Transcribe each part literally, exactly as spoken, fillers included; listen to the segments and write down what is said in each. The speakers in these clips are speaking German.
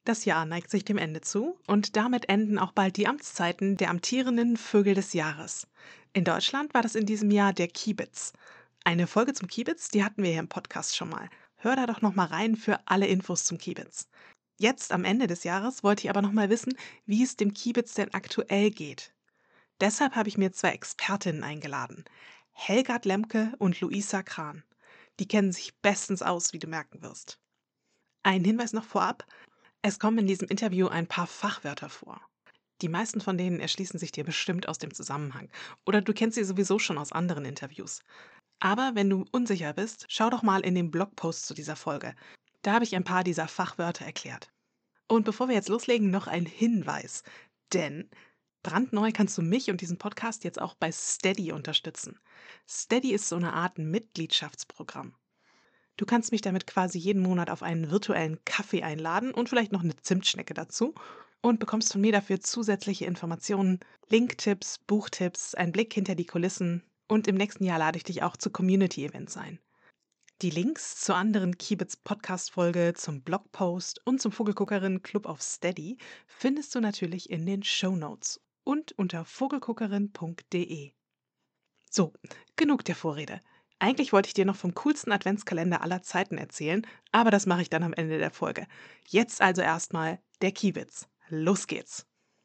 Das Jahr neigt sich dem Ende zu und damit enden auch bald die Amtszeiten der amtierenden Vögel des Jahres. In Deutschland war das in diesem Jahr der Kiebitz. Eine Folge zum Kiebitz, die hatten wir hier im Podcast schon mal. Hör da doch noch mal rein für alle Infos zum Kiebitz. Jetzt am Ende des Jahres wollte ich aber noch mal wissen, wie es dem Kiebitz denn aktuell geht. Deshalb habe ich mir zwei Expertinnen eingeladen. Helgard Lemke und Luisa Krahn. Die kennen sich bestens aus, wie du merken wirst. Ein Hinweis noch vorab: Es kommen in diesem Interview ein paar Fachwörter vor. Die meisten von denen erschließen sich dir bestimmt aus dem Zusammenhang. Oder du kennst sie sowieso schon aus anderen Interviews. Aber wenn du unsicher bist, schau doch mal in den Blogpost zu dieser Folge. Da habe ich ein paar dieser Fachwörter erklärt. Und bevor wir jetzt loslegen, noch ein Hinweis. Denn brandneu kannst du mich und diesen Podcast jetzt auch bei Steady unterstützen. Steady ist so eine Art Mitgliedschaftsprogramm. Du kannst mich damit quasi jeden Monat auf einen virtuellen Kaffee einladen und vielleicht noch eine Zimtschnecke dazu und bekommst von mir dafür zusätzliche Informationen, Linktipps, Buchtipps, einen Blick hinter die Kulissen und im nächsten Jahr lade ich dich auch zu Community-Events ein. Die Links zur anderen Kiebitz-Podcast-Folge, zum Blogpost und zum Vogelguckerin Club auf Steady findest du natürlich in den Shownotes und unter vogelguckerin punkt de. So, genug der Vorrede. Eigentlich wollte ich dir noch vom coolsten Adventskalender aller Zeiten erzählen, aber das mache ich dann am Ende der Folge. Jetzt also erstmal der Kiebitz. Los geht's!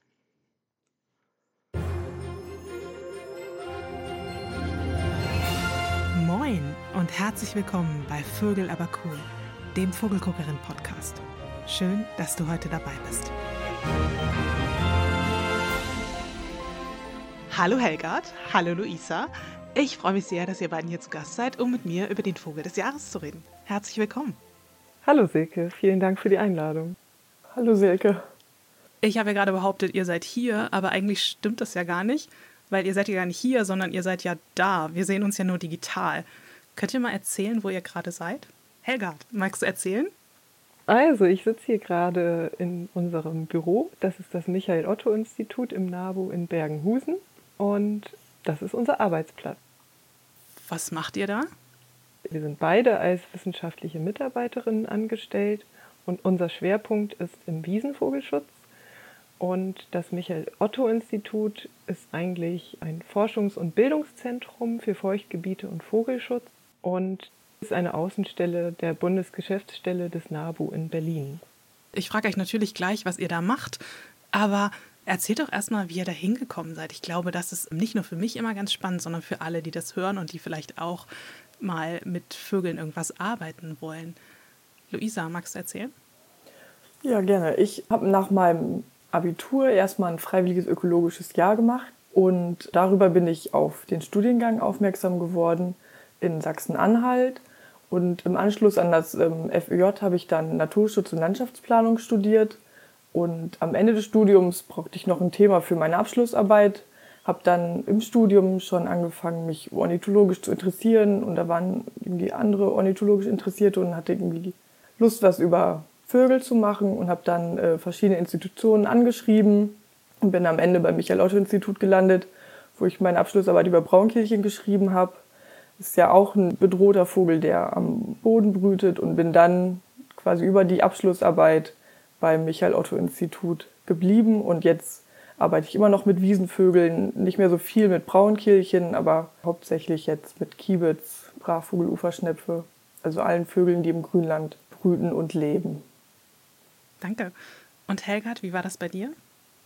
Moin und herzlich willkommen bei Vögel aber cool, dem Vogelguckerin-Podcast. Schön, dass du heute dabei bist. Hallo Helgard, hallo Luisa. Ich freue mich sehr, dass ihr beiden hier zu Gast seid, um mit mir über den Vogel des Jahres zu reden. Herzlich willkommen. Hallo Silke, vielen Dank für die Einladung. Hallo Silke. Ich habe ja gerade behauptet, ihr seid hier, aber eigentlich stimmt das ja gar nicht, weil ihr seid ja gar nicht hier, sondern ihr seid ja da. Wir sehen uns ja nur digital. Könnt ihr mal erzählen, wo ihr gerade seid? Helgard, magst du erzählen? Also, ich sitze hier gerade in unserem Büro. Das ist das Michael-Otto-Institut im NABU in Bergenhusen und das ist unser Arbeitsplatz. Was macht ihr da? Wir sind beide als wissenschaftliche Mitarbeiterinnen angestellt und unser Schwerpunkt ist im Wiesenvogelschutz. Und das Michael-Otto-Institut ist eigentlich ein Forschungs- und Bildungszentrum für Feuchtgebiete und Vogelschutz und ist eine Außenstelle der Bundesgeschäftsstelle des NABU in Berlin. Ich frage euch natürlich gleich, was ihr da macht, aber erzählt doch erstmal, wie ihr da hingekommen seid. Ich glaube, das ist nicht nur für mich immer ganz spannend, sondern für alle, die das hören und die vielleicht auch mal mit Vögeln irgendwas arbeiten wollen. Luisa, magst du erzählen? Ja, gerne. Ich habe nach meinem Abitur erstmal ein freiwilliges ökologisches Jahr gemacht und darüber bin ich auf den Studiengang aufmerksam geworden in Sachsen-Anhalt. Und im Anschluss an das ähm, F Ö J habe ich dann Naturschutz und Landschaftsplanung studiert. Und am Ende des Studiums brauchte ich noch ein Thema für meine Abschlussarbeit. Habe dann im Studium schon angefangen, mich ornithologisch zu interessieren. Und da waren irgendwie andere ornithologisch Interessierte und hatte irgendwie Lust, was über Vögel zu machen. Und habe dann äh, verschiedene Institutionen angeschrieben und bin am Ende beim Michael-Otto-Institut gelandet, wo ich meine Abschlussarbeit über Braunkehlchen geschrieben habe. Das ist ja auch ein bedrohter Vogel, der am Boden brütet. Und bin dann quasi über die Abschlussarbeit beim Michael-Otto-Institut geblieben und jetzt arbeite ich immer noch mit Wiesenvögeln, nicht mehr so viel mit Braunkehlchen, aber hauptsächlich jetzt mit Kiebitz, Brachvogel, Uferschnepfe, also allen Vögeln, die im Grünland brüten und leben. Danke. Und Helgard, wie war das bei dir?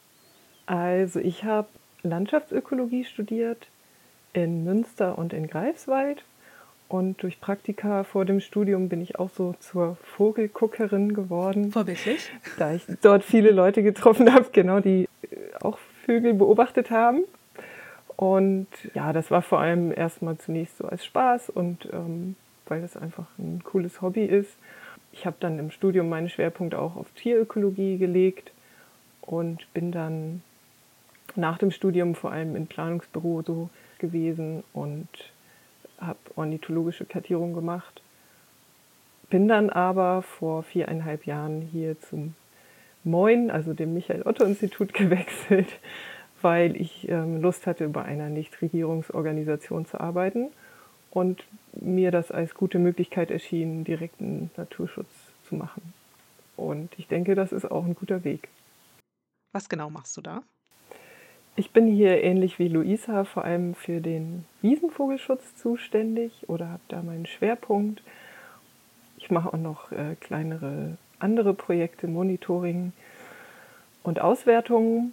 Also ich habe Landschaftsökologie studiert in Münster und in Greifswald. Und durch Praktika vor dem Studium bin ich auch so zur Vogelguckerin geworden. Vorbildlich. Da ich dort viele Leute getroffen habe, genau, die auch Vögel beobachtet haben. Und ja, das war vor allem erstmal zunächst so als Spaß und ähm, weil das einfach ein cooles Hobby ist. Ich habe dann im Studium meinen Schwerpunkt auch auf Tierökologie gelegt und bin dann nach dem Studium vor allem im Planungsbüro so gewesen und habe ornithologische Kartierung gemacht. Bin dann aber vor viereinhalb Jahren hier zum Moin, also dem Michael-Otto-Institut, gewechselt, weil ich ähm, Lust hatte, bei einer Nichtregierungsorganisation zu arbeiten und mir das als gute Möglichkeit erschien, direkten Naturschutz zu machen. Und ich denke, das ist auch ein guter Weg. Was genau machst du da? Ich bin hier ähnlich wie Luisa vor allem für den Wiesenvogelschutz zuständig oder habe da meinen Schwerpunkt. Ich mache auch noch äh, kleinere andere Projekte, Monitoring und Auswertungen.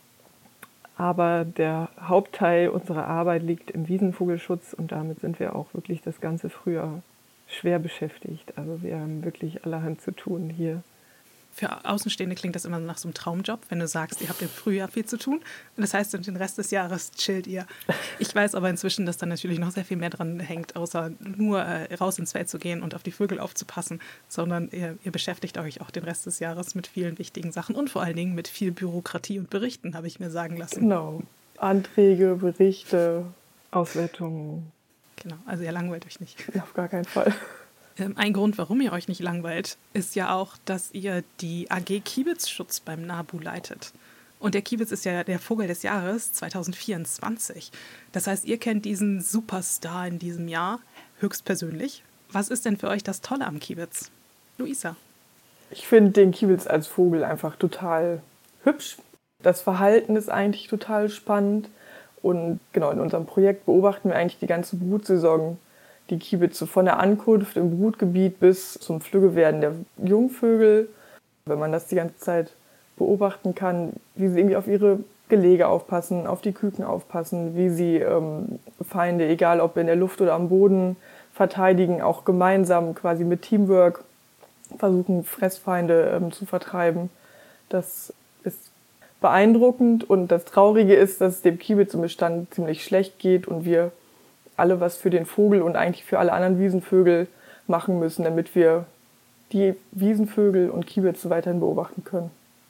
Aber der Hauptteil unserer Arbeit liegt im Wiesenvogelschutz und damit sind wir auch wirklich das ganze Frühjahr schwer beschäftigt. Also wir haben wirklich allerhand zu tun hier. Für Außenstehende klingt das immer nach so einem Traumjob, wenn du sagst, ihr habt im Frühjahr viel zu tun. Und das heißt, den Rest des Jahres chillt ihr. Ich weiß aber inzwischen, dass da natürlich noch sehr viel mehr dran hängt, außer nur äh, raus ins Feld zu gehen und auf die Vögel aufzupassen, sondern ihr, ihr beschäftigt euch auch den Rest des Jahres mit vielen wichtigen Sachen und vor allen Dingen mit viel Bürokratie und Berichten, habe ich mir sagen lassen. Genau. Anträge, Berichte, Auswertungen. Genau, also ihr langweilt euch nicht. Auf gar keinen Fall. Ein Grund, warum ihr euch nicht langweilt, ist ja auch, dass ihr die A G Kiebitzschutz beim NABU leitet. Und der Kiebitz ist ja der Vogel des Jahres zwanzig vierundzwanzig. Das heißt, ihr kennt diesen Superstar in diesem Jahr höchstpersönlich. Was ist denn für euch das Tolle am Kiebitz? Luisa? Ich finde den Kiebitz als Vogel einfach total hübsch. Das Verhalten ist eigentlich total spannend. Und genau, in unserem Projekt beobachten wir eigentlich die ganze Brutsaison die Kiebitze von der Ankunft im Brutgebiet bis zum Flüggewerden der Jungvögel. Wenn man das die ganze Zeit beobachten kann, wie sie irgendwie auf ihre Gelege aufpassen, auf die Küken aufpassen, wie sie ähm, Feinde, egal ob in der Luft oder am Boden, verteidigen, auch gemeinsam quasi mit Teamwork versuchen, Fressfeinde ähm, zu vertreiben. Das ist beeindruckend und das Traurige ist, dass es dem Kiebitz im Bestand ziemlich schlecht geht und wir alle was für den Vogel und eigentlich für alle anderen Wiesenvögel machen müssen, damit wir die Wiesenvögel und Kiebitze weiterhin beobachten können.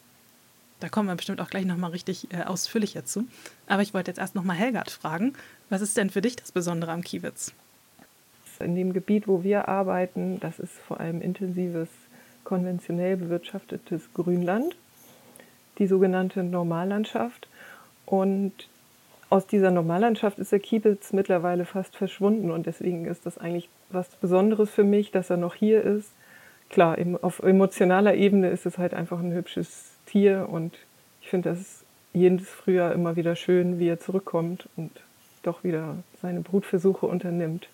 Da kommen wir bestimmt auch gleich nochmal richtig äh, ausführlicher zu. Aber ich wollte jetzt erst nochmal Helgard fragen, was ist denn für dich das Besondere am Kiebitz? In dem Gebiet, wo wir arbeiten, das ist vor allem intensives, konventionell bewirtschaftetes Grünland, die sogenannte Normallandschaft. Und aus dieser Normallandschaft ist der Kiebitz mittlerweile fast verschwunden und deswegen ist das eigentlich was Besonderes für mich, dass er noch hier ist. Klar, auf emotionaler Ebene ist es halt einfach ein hübsches Tier und ich finde das jedes Frühjahr immer wieder schön, wie er zurückkommt und doch wieder seine Brutversuche unternimmt.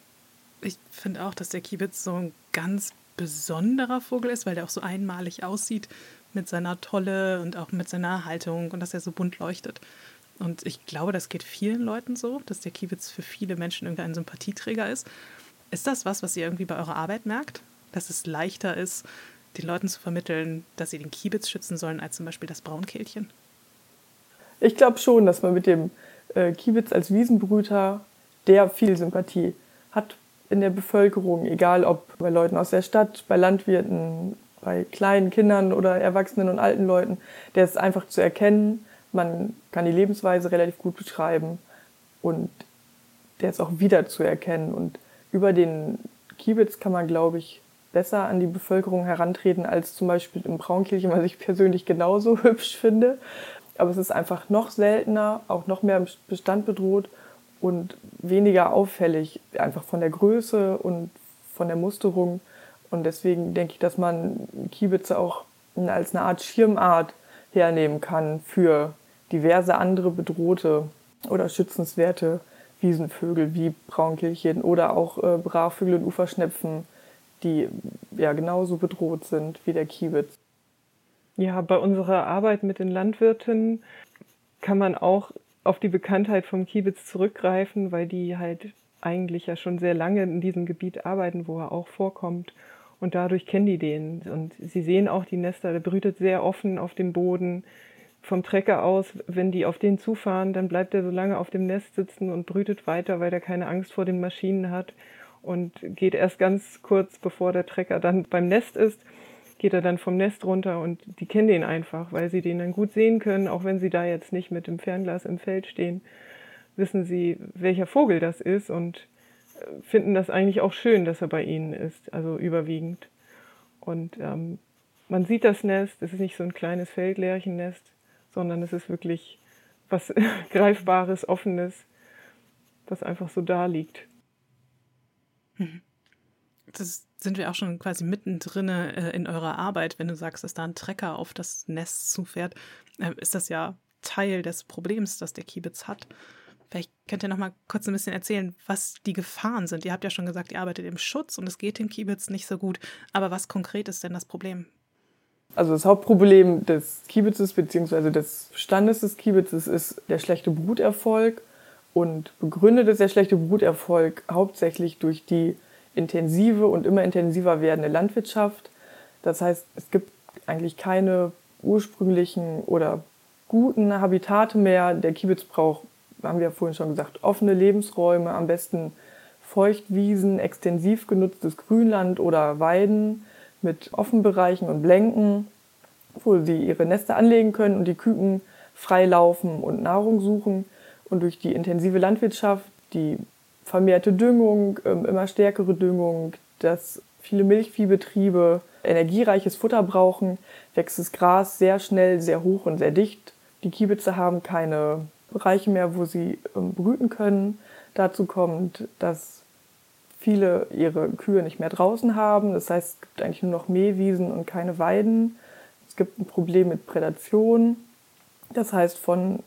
Ich finde auch, dass der Kiebitz so ein ganz besonderer Vogel ist, weil der auch so einmalig aussieht mit seiner Tolle und auch mit seiner Haltung und dass er so bunt leuchtet. Und ich glaube, das geht vielen Leuten so, dass der Kiebitz für viele Menschen irgendwie ein Sympathieträger ist. Ist das was, was ihr irgendwie bei eurer Arbeit merkt? Dass es leichter ist, den Leuten zu vermitteln, dass sie den Kiebitz schützen sollen, als zum Beispiel das Braunkehlchen? Ich glaube schon, dass man mit dem äh, Kiebitz als Wiesenbrüter, der viel Sympathie hat in der Bevölkerung, egal ob bei Leuten aus der Stadt, bei Landwirten, bei kleinen Kindern oder Erwachsenen und alten Leuten, der ist einfach zu erkennen. Man kann die Lebensweise relativ gut beschreiben und der ist auch wiederzuerkennen. Und über den Kiebitz kann man, glaube ich, besser an die Bevölkerung herantreten als zum Beispiel im Braunkehlchen, was ich persönlich genauso hübsch finde. Aber es ist einfach noch seltener, auch noch mehr im Bestand bedroht und weniger auffällig, einfach von der Größe und von der Musterung. Und deswegen denke ich, dass man Kiebitze auch als eine Art Schirmart hernehmen kann für diverse andere bedrohte oder schützenswerte Wiesenvögel wie Braunkehlchen oder auch äh, Brachvögel und Uferschnepfen, die ja genauso bedroht sind wie der Kiebitz. Ja, bei unserer Arbeit mit den Landwirten kann man auch auf die Bekanntheit vom Kiebitz zurückgreifen, weil die halt eigentlich ja schon sehr lange in diesem Gebiet arbeiten, wo er auch vorkommt. Und dadurch kennen die den. Und sie sehen auch die Nester, der brütet sehr offen auf dem Boden. Vom Trecker aus, wenn die auf den zufahren, dann bleibt er so lange auf dem Nest sitzen und brütet weiter, weil er keine Angst vor den Maschinen hat. Und geht erst ganz kurz, bevor der Trecker dann beim Nest ist, geht er dann vom Nest runter und die kennen den einfach, weil sie den dann gut sehen können, auch wenn sie da jetzt nicht mit dem Fernglas im Feld stehen, wissen sie, welcher Vogel das ist und finden das eigentlich auch schön, dass er bei ihnen ist, also überwiegend. Und ähm, man sieht das Nest, es ist nicht so ein kleines Feldlärchennest, sondern es ist wirklich was Greifbares, Offenes, was einfach so da liegt. Das sind wir auch schon quasi mittendrin äh, in eurer Arbeit. Wenn du sagst, dass da ein Trecker auf das Nest zufährt, äh, ist das ja Teil des Problems, das der Kiebitz hat. Vielleicht könnt ihr noch mal kurz ein bisschen erzählen, was die Gefahren sind. Ihr habt ja schon gesagt, ihr arbeitet im Schutz und es geht dem Kiebitz nicht so gut. Aber was konkret ist denn das Problem? Also das Hauptproblem des Kiebitzes bzw. des Bestandes des Kiebitzes ist der schlechte Bruterfolg. Und begründet ist der schlechte Bruterfolg hauptsächlich durch die intensive und immer intensiver werdende Landwirtschaft. Das heißt, es gibt eigentlich keine ursprünglichen oder guten Habitate mehr. Der Kiebitz braucht, haben wir ja vorhin schon gesagt, offene Lebensräume, am besten Feuchtwiesen, extensiv genutztes Grünland oder Weiden mit Offenbereichen und Blänken, wo sie ihre Nester anlegen können und die Küken frei laufen und Nahrung suchen. Und durch die intensive Landwirtschaft, die vermehrte Düngung, immer stärkere Düngung, dass viele Milchviehbetriebe energiereiches Futter brauchen, wächst das Gras sehr schnell, sehr hoch und sehr dicht. Die Kiebitze haben keine Bereiche mehr, wo sie brüten können. Dazu kommt, dass viele ihre Kühe nicht mehr draußen haben. Das heißt, es gibt eigentlich nur noch Mähwiesen und keine Weiden. Es gibt ein Problem mit Prädation. Das heißt, von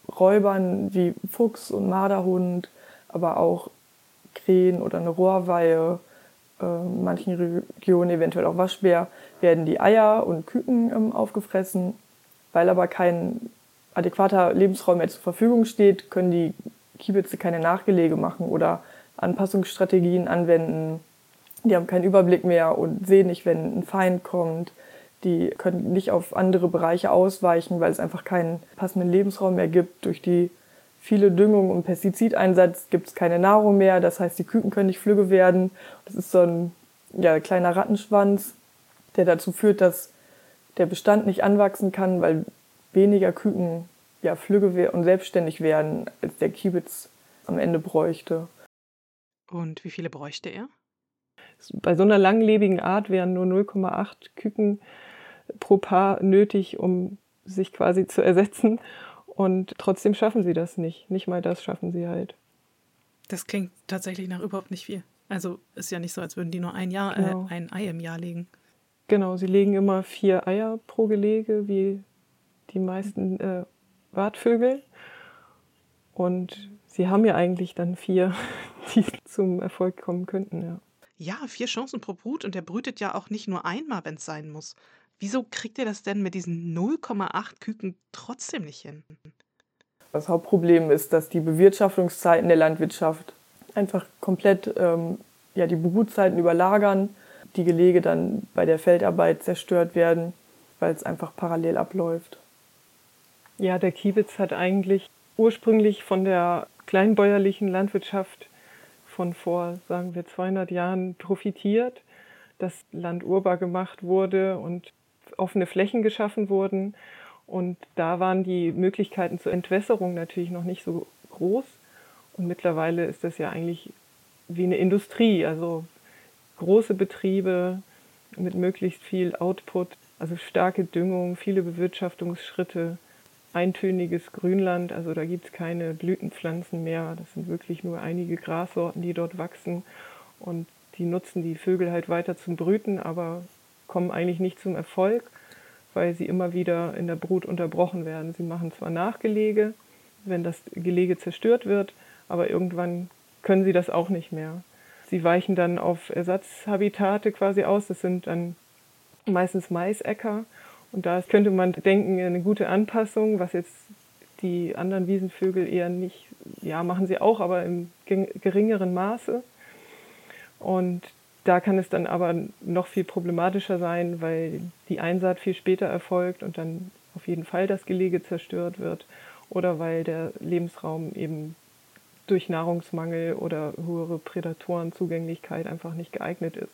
Räubern wie Fuchs und Marderhund, aber auch Krähen oder eine Rohrweihe, äh, in manchen Regionen eventuell auch Waschbär, werden die Eier und Küken ähm, aufgefressen. Weil aber kein adäquater Lebensraum mehr zur Verfügung steht, können die Kiebitze keine Nachgelege machen oder Anpassungsstrategien anwenden. Die haben keinen Überblick mehr und sehen nicht, wenn ein Feind kommt. Die können nicht auf andere Bereiche ausweichen, weil es einfach keinen passenden Lebensraum mehr gibt. Durch die viele Düngung und Pestizideinsatz gibt es keine Nahrung mehr. Das heißt, die Küken können nicht flügge werden. Das ist so ein ja, kleiner Rattenschwanz, der dazu führt, dass der Bestand nicht anwachsen kann, weil weniger Küken ja, flügge und selbstständig werden, als der Kiebitz am Ende bräuchte. Und wie viele bräuchte er? Bei so einer langlebigen Art wären nur null Komma acht Küken pro Paar nötig, um sich quasi zu ersetzen. Und trotzdem schaffen sie das nicht. Nicht mal das schaffen sie halt. Das klingt tatsächlich nach überhaupt nicht viel. Also ist ja nicht so, als würden die nur ein, Jahr, Genau. äh, ein Ei im Jahr legen. Genau, sie legen immer vier Eier pro Gelege, wie die meisten äh, Wartvögel. Und sie haben ja eigentlich dann vier, die zum Erfolg kommen könnten, ja. Ja, vier Chancen pro Brut und der brütet ja auch nicht nur einmal, wenn es sein muss. Wieso kriegt ihr das denn mit diesen null Komma acht Küken trotzdem nicht hin? Das Hauptproblem ist, dass die Bewirtschaftungszeiten der Landwirtschaft einfach komplett ähm, ja, die Brutzeiten überlagern, die Gelege dann bei der Feldarbeit zerstört werden, weil es einfach parallel abläuft. Ja, der Kiebitz hat eigentlich ursprünglich von der kleinbäuerlichen Landwirtschaft von vor, sagen wir, zweihundert Jahren profitiert, dass Land urbar gemacht wurde und offene Flächen geschaffen wurden. Und da waren die Möglichkeiten zur Entwässerung natürlich noch nicht so groß. Und mittlerweile ist das ja eigentlich wie eine Industrie, also große Betriebe mit möglichst viel Output, also starke Düngung, viele Bewirtschaftungsschritte, eintöniges Grünland, also da gibt es keine Blütenpflanzen mehr. Das sind wirklich nur einige Grassorten, die dort wachsen. Und die nutzen die Vögel halt weiter zum Brüten, aber kommen eigentlich nicht zum Erfolg, weil sie immer wieder in der Brut unterbrochen werden. Sie machen zwar Nachgelege, wenn das Gelege zerstört wird, aber irgendwann können sie das auch nicht mehr. Sie weichen dann auf Ersatzhabitate quasi aus. Das sind dann meistens Maisäcker. Und da könnte man denken, eine gute Anpassung, was jetzt die anderen Wiesenvögel eher nicht, ja, machen sie auch, aber im geringeren Maße. Und da kann es dann aber noch viel problematischer sein, weil die Einsaat viel später erfolgt und dann auf jeden Fall das Gelege zerstört wird oder weil der Lebensraum eben durch Nahrungsmangel oder höhere Prädatorenzugänglichkeit einfach nicht geeignet ist.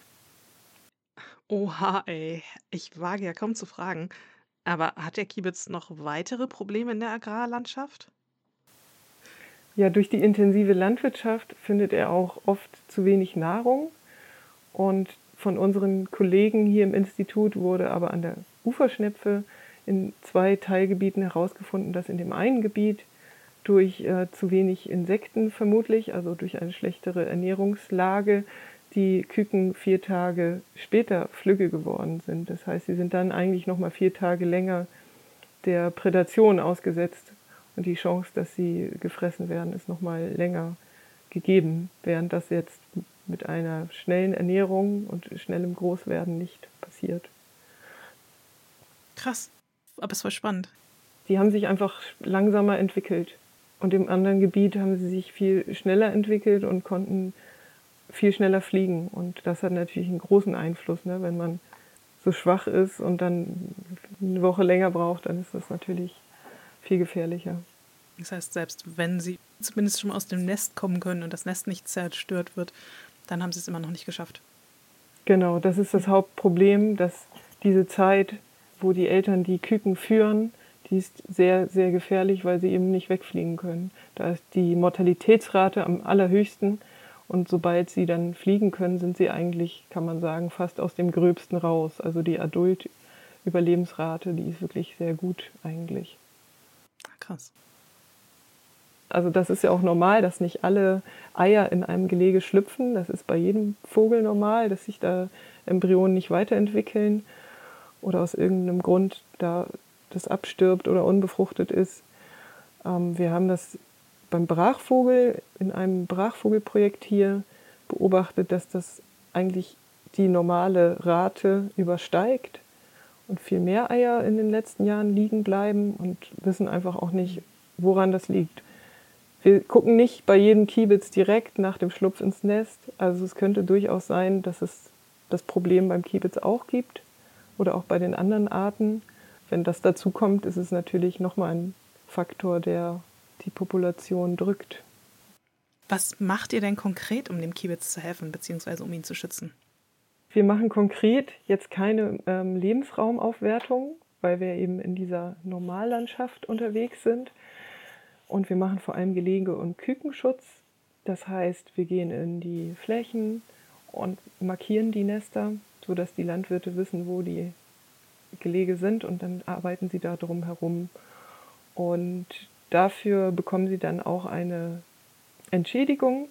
Oha, ey. Ich wage ja kaum zu fragen. Aber hat der Kiebitz noch weitere Probleme in der Agrarlandschaft? Ja, durch die intensive Landwirtschaft findet er auch oft zu wenig Nahrung. Und von unseren Kollegen hier im Institut wurde aber an der Uferschnepfe in zwei Teilgebieten herausgefunden, dass in dem einen Gebiet durch äh, zu wenig Insekten vermutlich, also durch eine schlechtere Ernährungslage, die Küken vier Tage später flügge geworden sind. Das heißt, sie sind dann eigentlich noch mal vier Tage länger der Prädation ausgesetzt. Und die Chance, dass sie gefressen werden, ist noch mal länger gegeben, während das jetzt mit einer schnellen Ernährung und schnellem Großwerden nicht passiert. Krass, aber es war spannend. Die haben sich einfach langsamer entwickelt. Und im anderen Gebiet haben sie sich viel schneller entwickelt und konnten viel schneller fliegen. Und das hat natürlich einen großen Einfluss, ne? Wenn man so schwach ist und dann eine Woche länger braucht, dann ist das natürlich viel gefährlicher. Das heißt, selbst wenn sie zumindest schon mal aus dem Nest kommen können und das Nest nicht zerstört wird, dann haben sie es immer noch nicht geschafft. Genau, das ist das Hauptproblem, dass diese Zeit, wo die Eltern die Küken führen, die ist sehr, sehr gefährlich, weil sie eben nicht wegfliegen können. Da ist die Mortalitätsrate am allerhöchsten und sobald sie dann fliegen können, sind sie eigentlich, kann man sagen, fast aus dem Gröbsten raus. Also die Adult-Überlebensrate, die ist wirklich sehr gut eigentlich. Krass. Also das ist ja auch normal, dass nicht alle Eier in einem Gelege schlüpfen. Das ist bei jedem Vogel normal, dass sich da Embryonen nicht weiterentwickeln oder aus irgendeinem Grund da das abstirbt oder unbefruchtet ist. Ähm, wir haben das beim Brachvogel in einem Brachvogelprojekt hier beobachtet, dass das eigentlich die normale Rate übersteigt und viel mehr Eier in den letzten Jahren liegen bleiben und wissen einfach auch nicht, woran das liegt. Wir gucken nicht bei jedem Kiebitz direkt nach dem Schlupf ins Nest. Also es könnte durchaus sein, dass es das Problem beim Kiebitz auch gibt oder auch bei den anderen Arten. Wenn das dazu kommt, ist es natürlich nochmal ein Faktor, der die Population drückt. Was macht ihr denn konkret, um dem Kiebitz zu helfen, beziehungsweise um ihn zu schützen? Wir machen konkret jetzt keine ähm, Lebensraumaufwertung, weil wir eben in dieser Normallandschaft unterwegs sind. Und wir machen vor allem Gelege- und Kükenschutz. Das heißt, wir gehen in die Flächen und markieren die Nester, sodass die Landwirte wissen, wo die Gelege sind und dann arbeiten sie da drum herum. Und dafür bekommen sie dann auch eine Entschädigung.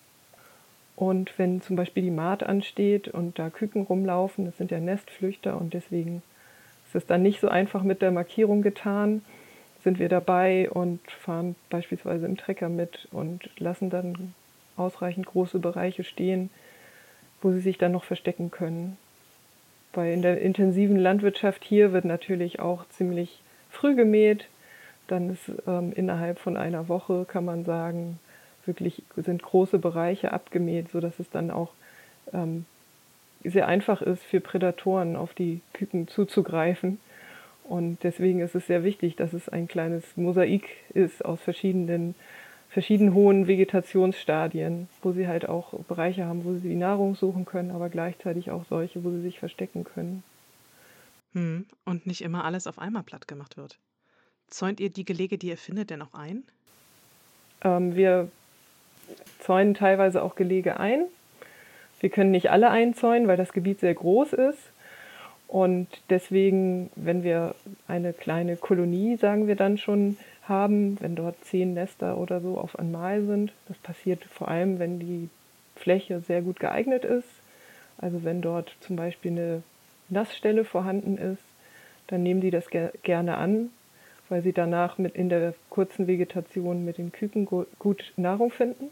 Und wenn zum Beispiel die Maat ansteht und da Küken rumlaufen, das sind ja Nestflüchter und deswegen ist es dann nicht so einfach mit der Markierung getan, sind wir dabei und fahren beispielsweise im Trecker mit und lassen dann ausreichend große Bereiche stehen, wo sie sich dann noch verstecken können. Weil in der intensiven Landwirtschaft hier wird natürlich auch ziemlich früh gemäht. Dann ist ähm, innerhalb von einer Woche, kann man sagen, wirklich sind große Bereiche abgemäht, sodass es dann auch ähm, sehr einfach ist für Prädatoren auf die Küken zuzugreifen. Und deswegen ist es sehr wichtig, dass es ein kleines Mosaik ist aus verschiedenen, verschieden hohen Vegetationsstadien, wo sie halt auch Bereiche haben, wo sie die Nahrung suchen können, aber gleichzeitig auch solche, wo sie sich verstecken können. Hm. Und nicht immer alles auf einmal platt gemacht wird. Zäunt ihr die Gelege, die ihr findet, denn auch ein? Ähm, wir zäunen teilweise auch Gelege ein. Wir können nicht alle einzäunen, weil das Gebiet sehr groß ist. Und deswegen, wenn wir eine kleine Kolonie, sagen wir dann schon, haben, wenn dort zehn Nester oder so auf einmal sind, das passiert vor allem, wenn die Fläche sehr gut geeignet ist, also wenn dort zum Beispiel eine Nassstelle vorhanden ist, dann nehmen die das ger- gerne an, weil sie danach mit in der kurzen Vegetation mit den Küken go- gut Nahrung finden.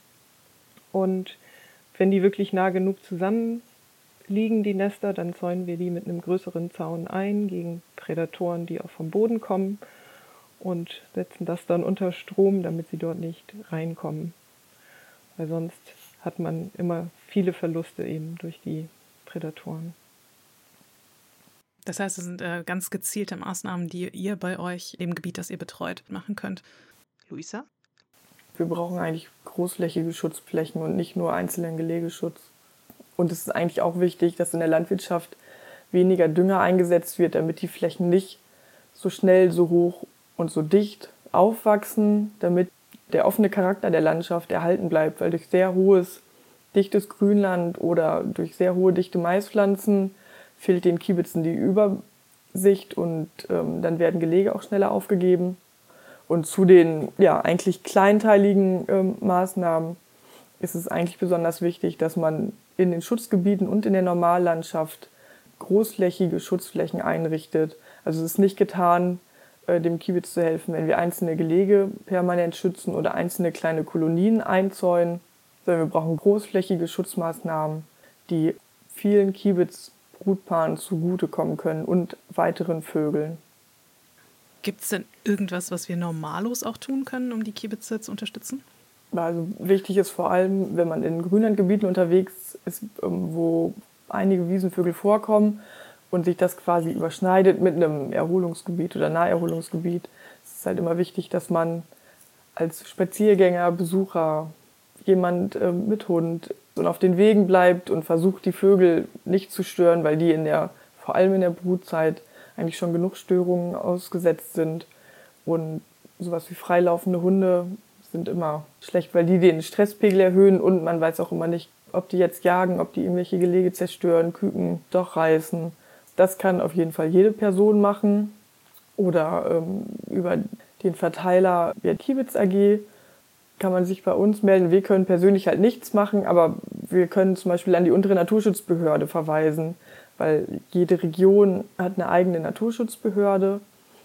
Und wenn die wirklich nah genug zusammen liegen, die Nester, dann zäunen wir die mit einem größeren Zaun ein gegen Prädatoren, die auch vom Boden kommen und setzen das dann unter Strom, damit sie dort nicht reinkommen. Weil sonst hat man immer viele Verluste eben durch die Prädatoren. Das heißt, es sind äh, ganz gezielte Maßnahmen, die ihr bei euch im Gebiet, das ihr betreut, machen könnt. Luisa? Wir brauchen eigentlich großflächige Schutzflächen und nicht nur einzelnen Gelegeschutz. Und es ist eigentlich auch wichtig, dass in der Landwirtschaft weniger Dünger eingesetzt wird, damit die Flächen nicht so schnell, so hoch und so dicht aufwachsen, damit der offene Charakter der Landschaft erhalten bleibt. Weil durch sehr hohes, dichtes Grünland oder durch sehr hohe, dichte Maispflanzen fehlt den Kiebitzen die Übersicht und ähm, dann werden Gelege auch schneller aufgegeben. Und zu den ja, eigentlich kleinteiligen ähm, Maßnahmen ist es eigentlich besonders wichtig, dass man in den Schutzgebieten und in der Normallandschaft großflächige Schutzflächen einrichtet. Also es ist nicht getan, dem Kiebitz zu helfen, wenn wir einzelne Gelege permanent schützen oder einzelne kleine Kolonien einzäunen, sondern wir brauchen großflächige Schutzmaßnahmen, die vielen Kiebitz-Brutpaaren zugutekommen können und weiteren Vögeln. Gibt es denn irgendwas, was wir normalos auch tun können, um die Kiebitze zu unterstützen? Also wichtig ist vor allem, wenn man in Grünlandgebieten unterwegs ist, wo einige Wiesenvögel vorkommen, und sich das quasi überschneidet mit einem Erholungsgebiet oder Naherholungsgebiet. Es ist halt immer wichtig, dass man als Spaziergänger, Besucher, jemand äh, mit Hund und auf den Wegen bleibt und versucht, die Vögel nicht zu stören, weil die in der, vor allem in der Brutzeit eigentlich schon genug Störungen ausgesetzt sind. Und sowas wie freilaufende Hunde sind immer schlecht, weil die den Stresspegel erhöhen und man weiß auch immer nicht, ob die jetzt jagen, ob die irgendwelche Gelege zerstören, Küken doch reißen. Das kann auf jeden Fall jede Person machen oder ähm, über den Verteiler der Kiebitz A G kann man sich bei uns melden. Wir können persönlich halt nichts machen, aber wir können zum Beispiel an die untere Naturschutzbehörde verweisen, weil jede Region hat eine eigene Naturschutzbehörde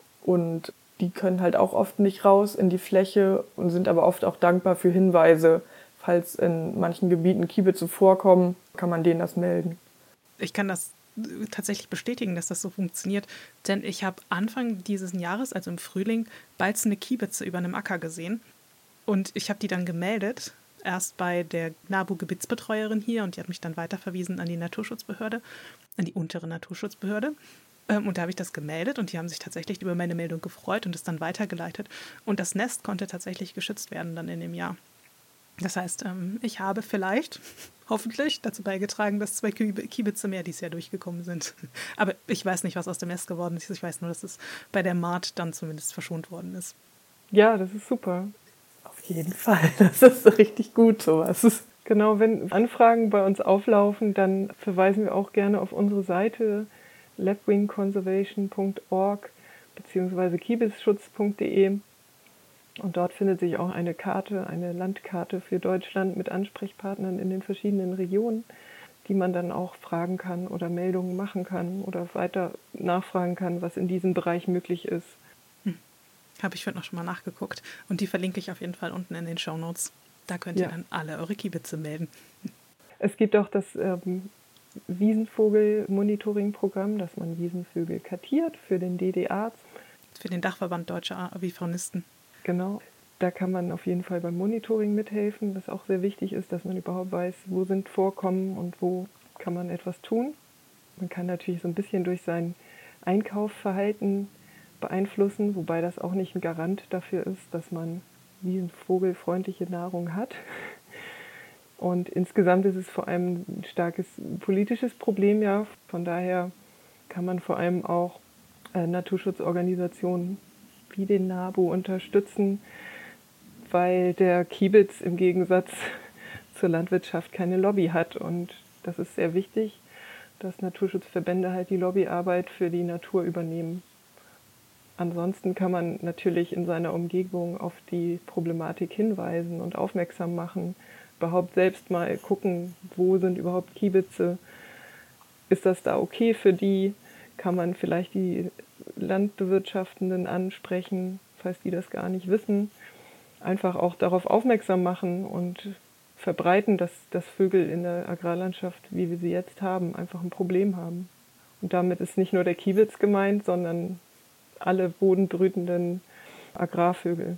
und die können halt auch oft nicht raus in die Fläche und sind aber oft auch dankbar für Hinweise. Falls in manchen Gebieten Kiebitze vorkommen, kann man denen das melden. Ich kann das tatsächlich bestätigen, dass das so funktioniert, denn ich habe Anfang dieses Jahres, also im Frühling, balzende Kiebitze über einem Acker gesehen und ich habe die dann gemeldet, erst bei der NABU-Gebietsbetreuerin hier und die hat mich dann weiterverwiesen an die Naturschutzbehörde, an die untere Naturschutzbehörde und da habe ich das gemeldet und die haben sich tatsächlich über meine Meldung gefreut und es dann weitergeleitet und das Nest konnte tatsächlich geschützt werden dann in dem Jahr. Das heißt, ich habe vielleicht, hoffentlich, dazu beigetragen, dass zwei Kiebitze mehr dieses Jahr durchgekommen sind. Aber ich weiß nicht, was aus dem Nest geworden ist. Ich weiß nur, dass es bei der Maat dann zumindest verschont worden ist. Ja, das ist super. Auf jeden Fall. Das ist richtig gut, sowas. Genau, wenn Anfragen bei uns auflaufen, dann verweisen wir auch gerne auf unsere Seite lapwing conservation punkt org bzw. kiebitzschutz punkt de. Und dort findet sich auch eine Karte, eine Landkarte für Deutschland mit Ansprechpartnern in den verschiedenen Regionen, die man dann auch fragen kann oder Meldungen machen kann oder weiter nachfragen kann, was in diesem Bereich möglich ist. Hm. Habe ich heute noch schon mal nachgeguckt. Und die verlinke ich auf jeden Fall unten in den Shownotes. Da könnt ihr ja dann alle eure Kiebitze melden. Es gibt auch das ähm, Wiesenvogel-Monitoring-Programm, dass man Wiesenvögel kartiert für den D D A. Für den Dachverband Deutscher Avifaunisten. Genau, da kann man auf jeden Fall beim Monitoring mithelfen, was auch sehr wichtig ist, dass man überhaupt weiß, wo sind Vorkommen und wo kann man etwas tun. Man kann natürlich so ein bisschen durch sein Einkaufsverhalten beeinflussen, wobei das auch nicht ein Garant dafür ist, dass man wiesenvogelfreundliche Nahrung hat. Und insgesamt ist es vor allem ein starkes politisches Problem, ja. Von daher kann man vor allem auch äh, Naturschutzorganisationen wie den NABU unterstützen, weil der Kiebitz im Gegensatz zur Landwirtschaft keine Lobby hat. Und das ist sehr wichtig, dass Naturschutzverbände halt die Lobbyarbeit für die Natur übernehmen. Ansonsten kann man natürlich in seiner Umgebung auf die Problematik hinweisen und aufmerksam machen, überhaupt selbst mal gucken, wo sind überhaupt Kiebitze, ist das da okay für die, kann man vielleicht die Landbewirtschaftenden ansprechen, falls die das gar nicht wissen, einfach auch darauf aufmerksam machen und verbreiten, dass, dass Vögel in der Agrarlandschaft, wie wir sie jetzt haben, einfach ein Problem haben. Und damit ist nicht nur der Kiebitz gemeint, sondern alle bodenbrütenden Agrarvögel.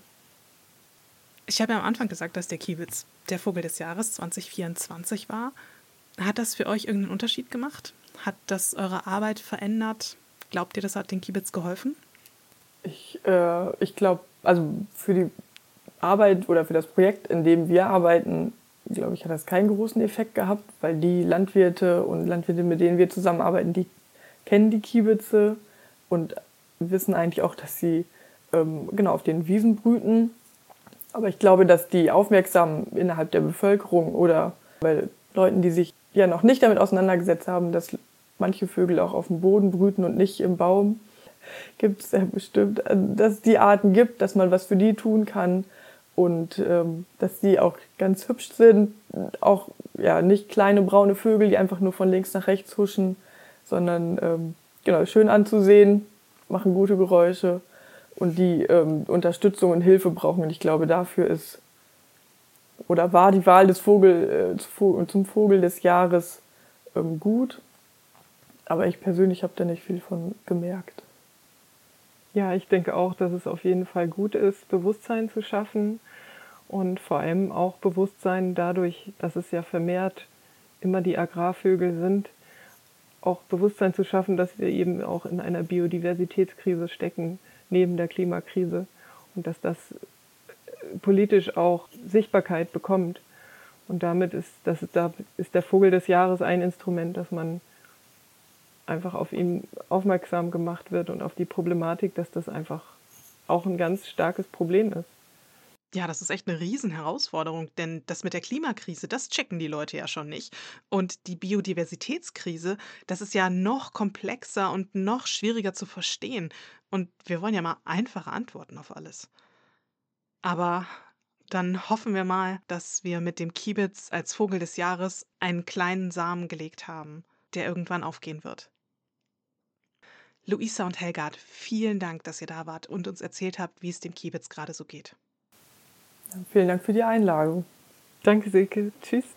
Ich habe ja am Anfang gesagt, dass der Kiebitz der Vogel des Jahres zwanzig vierundzwanzig war. Hat das für euch irgendeinen Unterschied gemacht? Hat das eure Arbeit verändert? Glaubt ihr, das hat den Kiebitz geholfen? Ich, äh, ich glaube, also für die Arbeit oder für das Projekt, in dem wir arbeiten, glaube ich, hat das keinen großen Effekt gehabt, weil die Landwirte und Landwirte, mit denen wir zusammenarbeiten, die kennen die Kiebitze und wissen eigentlich auch, dass sie ähm, genau auf den Wiesen brüten. Aber ich glaube, dass die Aufmerksamen innerhalb der Bevölkerung oder bei Leuten, die sich ja noch nicht damit auseinandergesetzt haben, dass manche Vögel auch auf dem Boden brüten und nicht im Baum, gibt es ja bestimmt, dass es die Arten gibt, dass man was für die tun kann. und ähm, dass die auch ganz hübsch sind. Auch ja, nicht kleine braune Vögel, die einfach nur von links nach rechts huschen, sondern ähm, genau, schön anzusehen, machen gute Geräusche und die ähm, Unterstützung und Hilfe brauchen. Und ich glaube, dafür ist oder war die Wahl des Vogel äh, zum Vogel des Jahres ähm, gut. Aber ich persönlich habe da nicht viel von gemerkt. Ja, ich denke auch, dass es auf jeden Fall gut ist, Bewusstsein zu schaffen und vor allem auch Bewusstsein dadurch, dass es ja vermehrt immer die Agrarvögel sind, auch Bewusstsein zu schaffen, dass wir eben auch in einer Biodiversitätskrise stecken, neben der Klimakrise und dass das politisch auch Sichtbarkeit bekommt. Und damit ist, das, da ist der Vogel des Jahres ein Instrument, dass man einfach auf ihn aufmerksam gemacht wird und auf die Problematik, dass das einfach auch ein ganz starkes Problem ist. Ja, das ist echt eine Riesenherausforderung, denn das mit der Klimakrise, das checken die Leute ja schon nicht. Und die Biodiversitätskrise, das ist ja noch komplexer und noch schwieriger zu verstehen. Und wir wollen ja mal einfache Antworten auf alles. Aber dann hoffen wir mal, dass wir mit dem Kiebitz als Vogel des Jahres einen kleinen Samen gelegt haben, der irgendwann aufgehen wird. Luisa und Helgard, vielen Dank, dass ihr da wart und uns erzählt habt, wie es dem Kiebitz gerade so geht. Ja, vielen Dank für die Einladung. Danke, Silke. Tschüss.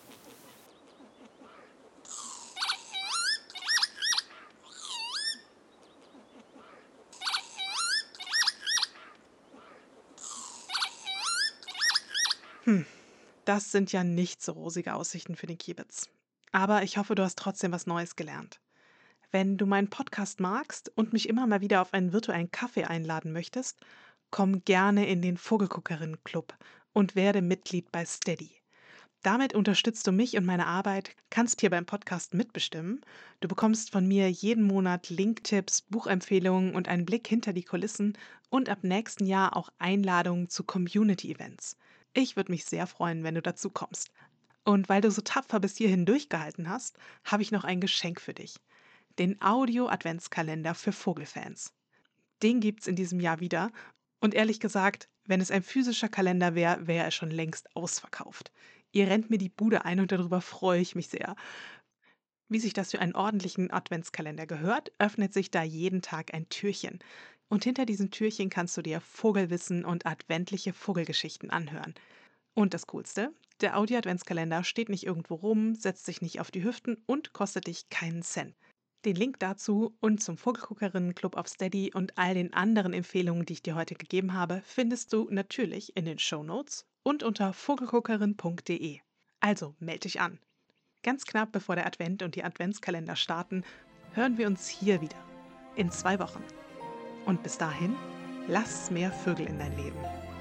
Hm, das sind ja nicht so rosige Aussichten für den Kiebitz. Aber ich hoffe, du hast trotzdem was Neues gelernt. Wenn du meinen Podcast magst und mich immer mal wieder auf einen virtuellen Kaffee einladen möchtest, komm gerne in den Vogelguckerinnen-Club und werde Mitglied bei Steady. Damit unterstützt du mich und meine Arbeit, kannst hier beim Podcast mitbestimmen. Du bekommst von mir jeden Monat Linktipps, Buchempfehlungen und einen Blick hinter die Kulissen und ab nächsten Jahr auch Einladungen zu Community-Events. Ich würde mich sehr freuen, wenn du dazu kommst. Und weil du so tapfer bis hierhin durchgehalten hast, habe ich noch ein Geschenk für dich. Den Audio-Adventskalender für Vogelfans. Den gibt's in diesem Jahr wieder. Und ehrlich gesagt, wenn es ein physischer Kalender wäre, wäre er schon längst ausverkauft. Ihr rennt mir die Bude ein und darüber freue ich mich sehr. Wie sich das für einen ordentlichen Adventskalender gehört, öffnet sich da jeden Tag ein Türchen. Und hinter diesem Türchen kannst du dir Vogelwissen und adventliche Vogelgeschichten anhören. Und das Coolste, der Audio-Adventskalender steht nicht irgendwo rum, setzt sich nicht auf die Hüften und kostet dich keinen Cent. Den Link dazu und zum Vogelguckerinnen-Club auf Steady und all den anderen Empfehlungen, die ich dir heute gegeben habe, findest du natürlich in den Shownotes und unter vogelguckerin punkt de. Also melde dich an. Ganz knapp bevor der Advent und die Adventskalender starten, hören wir uns hier wieder. In zwei Wochen. Und bis dahin, lass mehr Vögel in dein Leben.